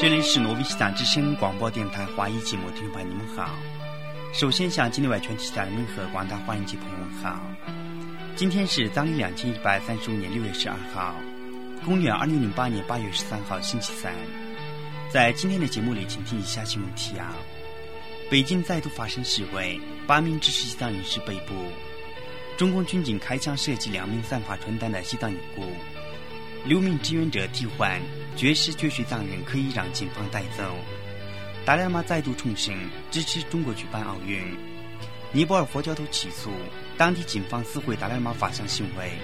这里是挪威西藏之声广播电台华语节目，听众朋友你们好。首先向境内外全体家人们和广大华人及朋友们好。今天是藏历2135年6月12号，公元2008年8月13号星期三。在今天的节目里，请听以下新闻提要：北京再度发生示威，8名支持西藏人士被捕；中共军警开枪射击2名散发传单的西藏尼姑；6名志愿者替换绝食绝水藏人可以让警方带走；达赖喇嘛再度重申支持中国举办奥运；尼泊尔佛教徒起诉当地警方撕毁达赖喇嘛法相行为。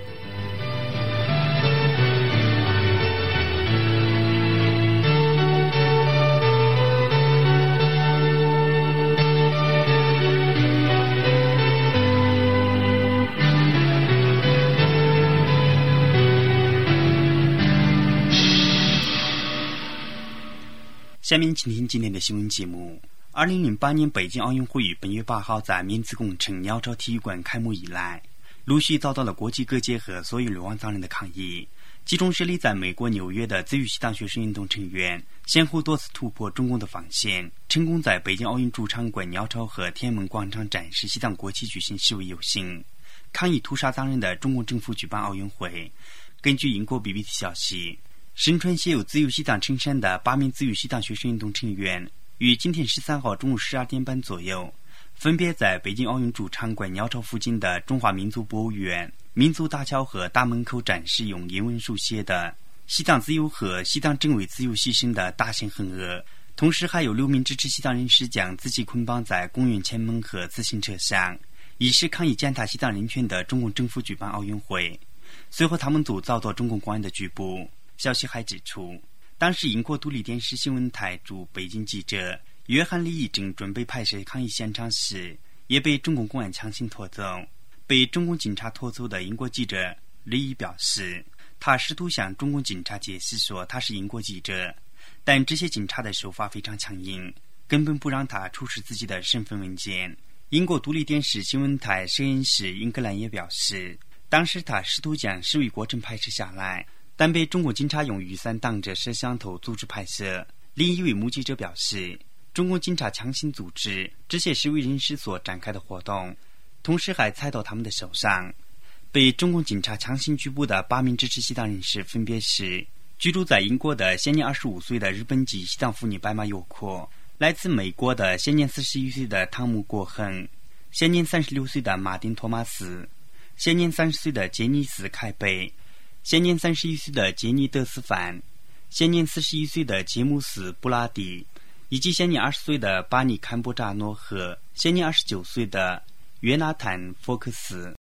下面请听今天的新闻节目。2008年北京奥运会于本月8号在棉子工程鸟巢体育馆开幕以来，陆续遭到了国际各界和所有流亡藏人的抗议。其中设立在美国纽约的自由西藏学生运动成员先后多次突破中共的防线，成功在北京奥运主场馆鸟巢和天安门广场展示西藏国旗，举行示威游行，抗议屠杀藏人的中共政府举办奥运会。根据英国 BBC 消息，身穿写有自由西藏衬衫的8名自由西藏学生运动成员于今天13号中午12点半左右，分别在北京奥运主场馆鸟巢附近的中华民族博物院、民族大桥和大门口展示用英文书写的西藏自由和西藏正为自由牺牲的大型横额，同时还有6名支持西藏人士将自己捆绑在公园前门和自行车上，以示抗议践踏西藏人权的中共政府举办奥运会。随后他们都遭到中共公安的拘捕。消息还指出，当时英国独立电视新闻台驻北京记者约翰·利益正准备拍摄抗议现场时，也被中共公安强行拖走。被中共警察拖走的英国记者利益表示，他试图向中共警察解释说他是英国记者，但这些警察的手法非常强硬，根本不让他出示自己的身份文件。英国独立电视新闻台摄影师英格兰也表示，当时他试图将示威过程拍摄下来，但被中国警察用雨伞挡着摄像头阻止拍摄。另一位目击者表示，中国警察强行阻止这些示威人士所展开的活动，同时还踩到他们的手上。被中共警察强行拘捕的8名支持西藏人士分别是居住在英国的现年25岁的日本籍西藏妇女白马友阔，来自美国的现年41岁的汤姆国恒，现年36岁的马丁托马斯，现年30岁的杰尼斯凯贝，现年31岁的杰尼德斯凡，现年41岁的杰姆斯布拉迪，以及现年20岁的巴尼坎波扎诺和现年29岁的约纳坦福克斯。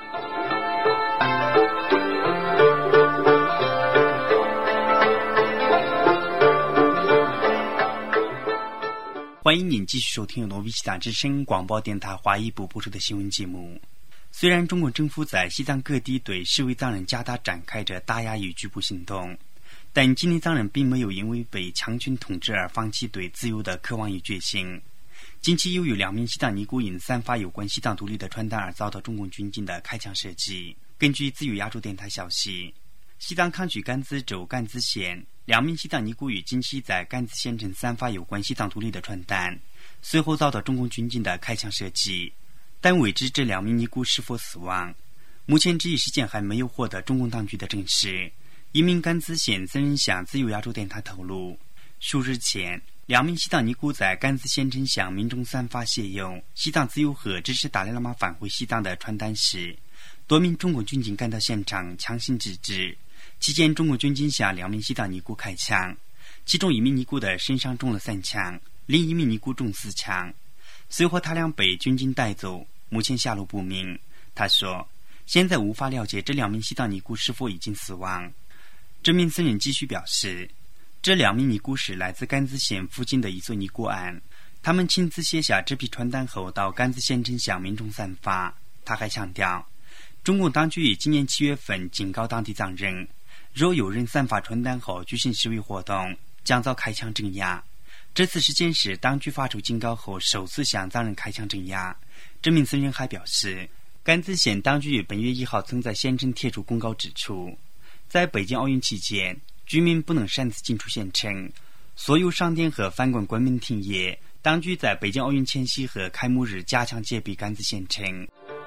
欢迎您继续收听由挪威西藏之声广播电台华语部播出的新闻节目。虽然中国政府在西藏各地对示威藏人加大展开着打压与拘捕行动，但今天藏人并没有因为被强权统治而放弃对自由的渴望与决心。近期又有2名西藏尼姑因散发有关西藏独立的传单而遭到中共军警的开枪射击。根据自由亚洲电台消息，西藏康区甘孜州甘孜县2名西藏尼姑于近期在甘孜县城散发有关西藏独立的传单，随后遭到中共军警的开枪射击，但未知这2名尼姑是否死亡。目前这一事件还没有获得中共当局的证实。一名甘孜县僧人向自由亚洲电台透露，数日前2名西藏尼姑在甘孜县城向民众散发写有西藏自由和支持达赖喇嘛返回西藏的传单时，多名中国军警赶到现场强行制止。期间中国军警向2名西藏尼姑开枪，其中1名尼姑的身上中了3枪，另1名尼姑中4枪。随后他俩被军警带走，目前下落不明。他说，现在无法了解这2名西藏尼姑是否已经死亡。这名僧人继续表示，这2名尼姑是来自甘孜县附近的一座尼姑庵，他们亲自写下这批传单后到甘孜县城向民众散发。他还强调，中共当局于今年7月份警告当地藏人，若有人散发传单后举行示威活动，将遭开枪镇压。这次事件是当局发出警告后首次向藏人开枪镇压。这名僧人还表示，甘孜县当局于本月1号曾在县城贴出公告指出，在北京奥运期间，居民不能擅自进出县城， 所有商店和饭馆关门停业。当局在北京奥运前夕和开幕日加强戒备甘孜县城。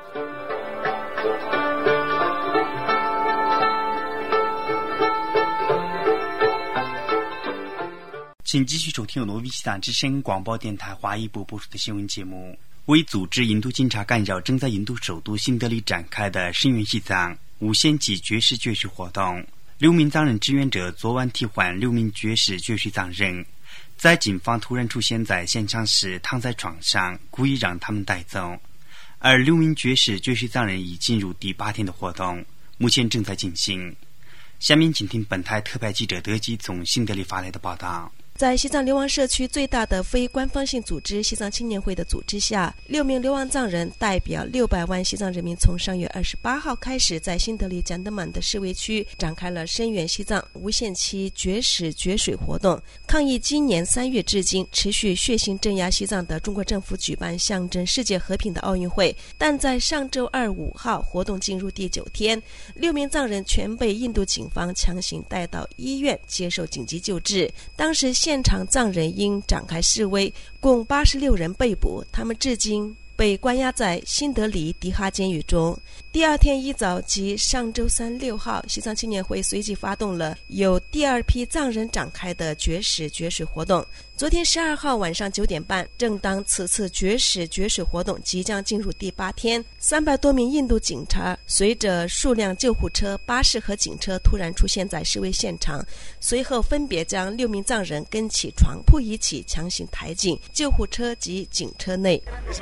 请继续收听由挪威西藏之声广播电台华裔部播出的新闻节目。为阻止印度警察干扰正在印度首都新德里展开的声援西藏无限期绝食绝食活动，6名藏人志愿者昨晚替换6名绝食绝食藏人，在警方突然出现在现场时躺在床上，故意让他们带走。而6名绝食绝食藏人已进入第8天的活动，目前正在进行。下面请听本台特派记者德基从新德里发来的报道。 在西藏流亡社区最大的非官方性组织西藏青年会的组织下，6名流亡藏人代表600万西藏人民从上月28号开始在新德里江德满的示威区展开了声援西藏无限期绝食绝水活动，抗议今年3月至今持续血腥镇压西藏的中国政府举办象征世界和平的奥运会。但在上周2、5号活动进入第9天，6名藏人全被印度警方强行带到医院接受紧急救治。当时现场藏人因展开示威，共86人被捕，他们至今被关押在新德里迪哈监狱中。第2天一早即上周3、6号，西藏青年会随即发动了由第2批藏人展开的绝食绝水活动。昨天12号晚上9点半，正当此次绝食绝水活动即将进入第8天，300多名印度警察随着数辆救护车、巴士和警车突然出现在示威现场，随后分别将6名藏人跟起床铺一起强行抬进救护车及警车内。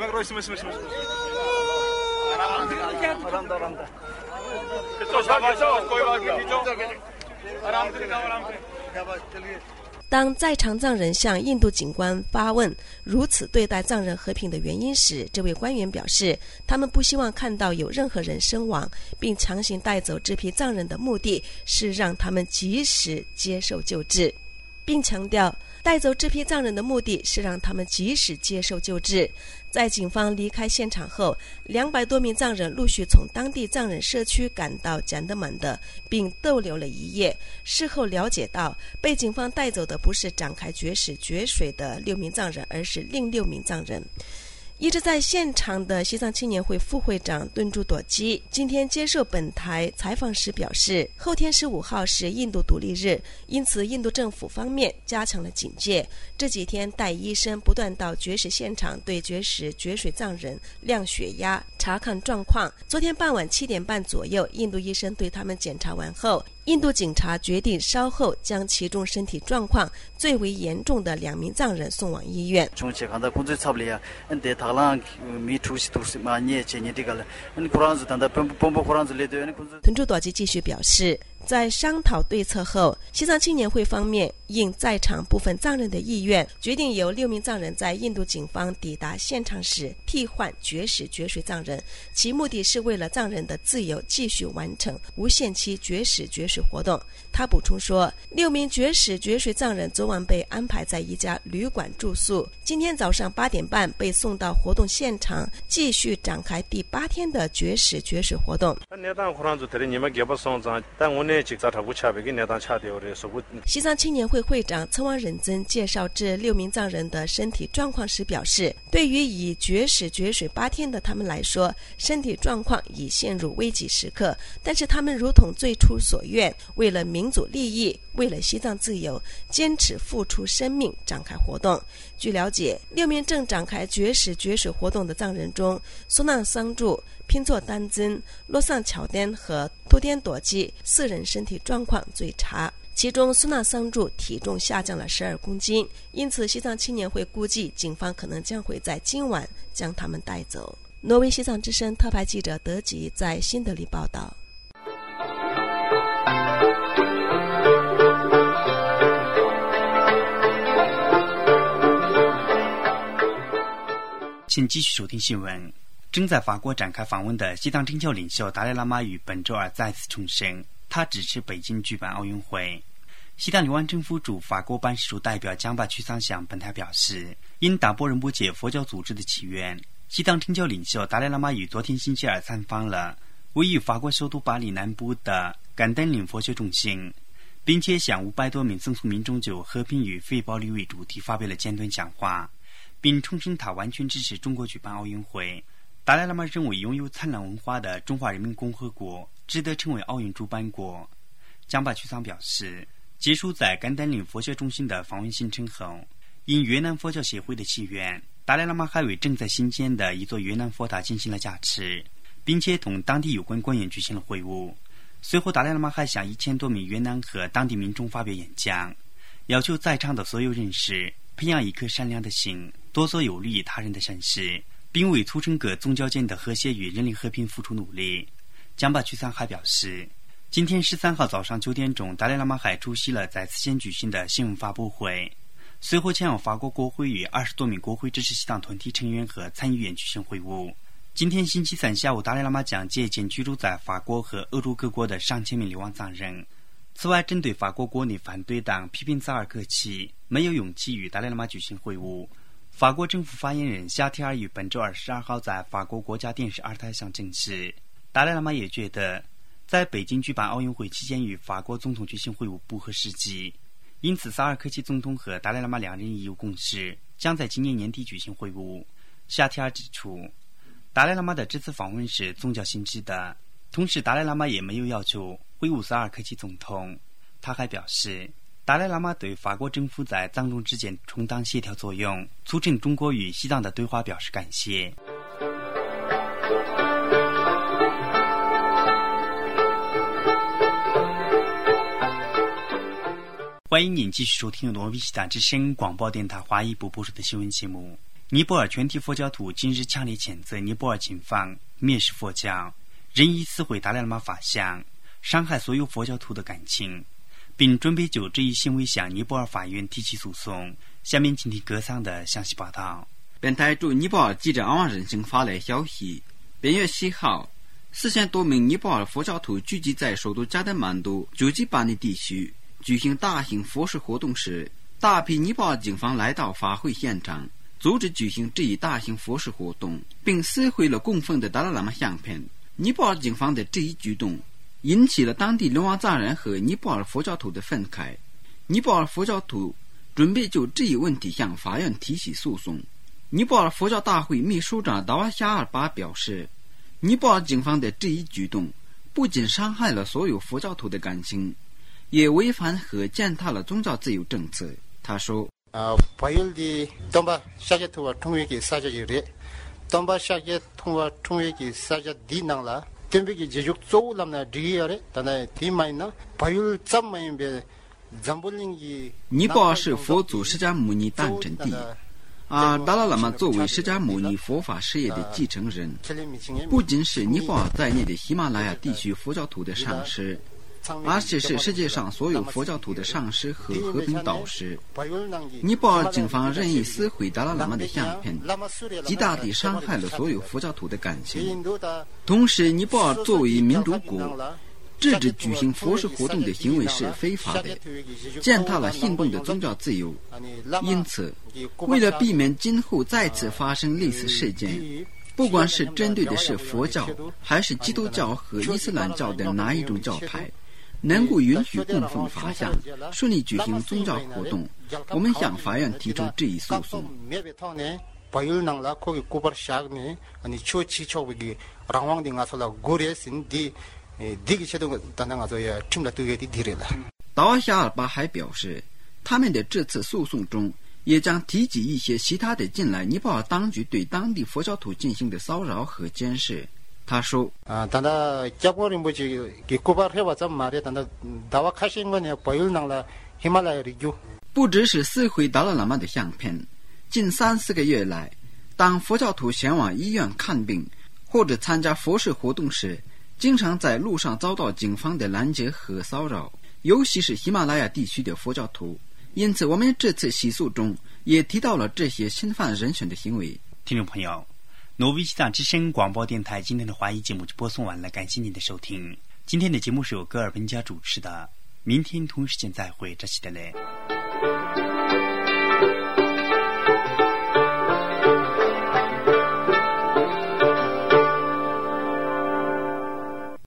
当在场藏人向印度警官发问如此对待藏人和平的原因时，这位官员表示，他们不希望看到有任何人身亡，并强行带走这批藏人的目的是让他们及时接受救治，并强调带走这批藏人的目的是让他们及时接受救治。在警方离开现场后，200多名藏人陆续从当地藏人社区赶到江德满的，并逗留了一夜。事后了解到，被警方带走的不是展开绝食绝水的6名藏人，而是另6名藏人。一直在现场的西藏青年会副会长敦珠朵基今天接受本台采访时表示，后天15号是印度独立日，因此印度政府方面加强了警戒，这几天带医生不断到绝食现场对绝食绝水藏人量血压查看状况。昨天傍晚7点半左右，印度医生对他们检查完后，印度警察决定稍后将其中身体状况最为严重的2名藏人送往医院。屯珠朵基继续表示，在商讨对策后，西藏青年会方面应在场部分藏人的意愿，决定由6名藏人在印度警方抵达现场时替换绝食绝水藏人，其目的是为了藏人的自由继续完成无限期绝食绝水活动。他补充说，6名绝食绝水藏人昨晚被安排在一家旅馆住宿，今天早上8点半被送到活动现场，继续展开第8天的绝食绝水活动。西藏青年会会长曾王忍增介绍这6名藏人的身体状况时表示，对于已绝食绝水8天的他们来说，身体状况已陷入危急时刻，但是他们如同最初所愿，为了民族利益，为了西藏自由，坚持付出生命展开活动。据了解，6名正展开绝食绝水活动的藏人中，苏纳桑柱、拼作丹增、洛桑乔丹和托颠朵基4人身体状况最差，其中苏纳桑柱体重下降了12公斤，因此西藏青年会估计警方可能将会在今晚将他们带走。挪威西藏之声特派记者德吉在新德里报道。 请继续收听新闻。正在法国展开访问的西藏政教领袖达赖喇嘛于本周二再次重申，他支持北京举办奥运会。西藏流亡政府驻法国办事处代表江巴曲桑向本台表示，因打破仁波切佛教组织的起源，西藏政教领袖达赖喇嘛于昨天星期二参访了位于法国首都巴黎南部的甘丹林佛学中心。 并且向500多名僧俗民众就和平与非暴力为主题发表了简短讲话，并重申他完全支持中国举办奥运会。达赖喇嘛认为拥有灿烂文化的中华人民共和国值得成为奥运主办国。江巴曲桑表示，结束在甘丹林佛教中心的访问行程后，因越南佛教协会的祈愿，达赖喇嘛还为正在兴建的一座越南佛塔进行了加持，并且同当地有关官员举行了会晤。随后达赖喇嘛还向1000多名越南和当地民众发表演讲，要求在场的所有人士培养一颗善良的心，多做有利于他人的善事，并为促成各宗教间的和谐与人类和平付出努力。江巴曲桑还表示，今天13号早上9点钟，达赖喇嘛还出席了在此前举行的新闻发布会，随后前往法国国会与20多名国会支持西藏团体成员和参议员举行会晤。今天星期三下午，达赖喇嘛将接见居住在法国和欧洲各国的上千名流亡藏人。此外，针对法国国内反对党批评扎尔克齐没有勇气与达赖喇嘛举行会晤，法国政府发言人夏提尔于本周22号在法国国家电视2台上证实，达赖喇嘛也觉得在北京举办奥运会期间与法国总统举行会晤不合时机，因此萨尔科齐总统和达赖喇嘛两人已有共识，将在今年年底举行会晤。夏提尔指出，达赖喇嘛的这次访问是宗教性质的，同时达赖喇嘛也没有要求会晤萨尔科齐总统。他还表示，达赖喇嘛对法国政府在藏中之间充当协调作用，促成中国与西藏的对话表示感谢。欢迎您继续收听罗维西达之声广播电台华裔部播出的新闻节目。尼泊尔全体佛教徒今日强烈谴责尼泊尔警方蔑视佛教，任意撕毁达赖喇嘛法像，伤害所有佛教徒的感情，并准备就这一行为向尼泊尔法院提起诉讼。下面请听格桑的详细报道。 本台驻尼泊尔记者安人行发来消息，本月7号，4000多名尼泊尔佛教徒聚集在首都加德满都久吉巴尼地区举行大型佛事活动时，大批尼泊尔警方来到法会现场，阻止举行这一大型佛事活动，并撕毁了供奉的达赖喇嘛相片。尼泊尔警方的这一举动引起了当地流亡藏人和尼泊尔佛教徒的愤慨。尼泊尔佛教徒准备就这一问题向法院提起诉讼。尼泊尔佛教大会秘书长达瓦夏尔巴表示，尼泊尔警方的这一举动不仅伤害了所有佛教徒的感情，也违反和践踏了宗教自由政策。他说，尼泊尔是佛祖释迦牟尼诞生地，而达赖喇嘛作为释迦牟尼佛法事业的继承人，不仅是尼泊尔在内的喜马拉雅地区佛教徒的上师，而且是世界上所有佛教徒的上师和和平导师。尼泊尔警方任意撕毁达赖喇嘛的相片，极大地伤害了所有佛教徒的感情。同时，尼泊尔作为民主国，制止举行佛事活动的行为是非法的，践踏了信众的宗教自由。因此，为了避免今后再次发生类似事件，不管是针对的是佛教还是基督教和伊斯兰教的哪一种教派，能够允许供奉法像，顺利举行宗教活动，我们向法院提出这一诉讼。达瓦夏尔巴还表示，他们的这次诉讼中也将提及一些其他的近来尼泊尔当局对当地佛教徒进行的骚扰和监视。他说，不只是撕毁达赖喇嘛的相片，近3-4个月来，当佛教徒前往医院看病或者参加佛事活动时，经常在路上遭到警方的拦截和骚扰，尤其是喜马拉雅地区的佛教徒。因此，我们这次起诉中也提到了这些侵犯人权的行为。 听众朋友，挪威西藏之声广播电台今天的华语节目就播送完了，感谢您的收听。今天的节目是由戈尔本家主持的，明天同时间再会，这期的嘞。